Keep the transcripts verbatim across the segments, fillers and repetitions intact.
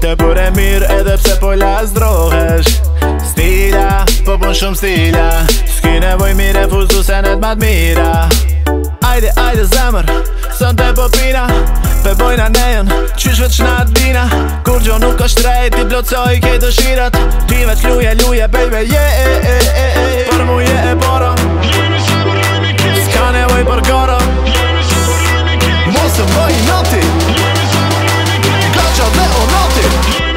Të për e mirë edhe pse po las drohesh. Stila, po pun shumë stila, s'ki nevoj mi refuzu se net mat mira. Ajde, ajde zemër, sën të po pina, pe bojna nejen, qysh veç na dina. Kur gjo nuk është drejt, ti plotësoj kej dëshirat. Ti veç luje, luje, baby, yeah, eh, eh, eh, eh. Për mu je e bora, s'ka nevoj për gara. Mosë më i nati, gaqa dhe o nati.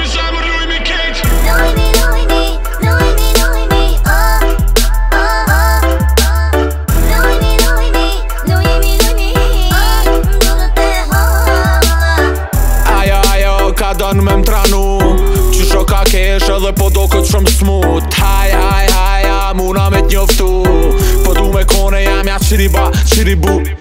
Ka dën me m'tranu, qysho ka kesh edhe po do këtë shumë smut. Haj, haj, haj, ja, muna me t'njoftu, po du me kone jam ja qiriba, qiribu.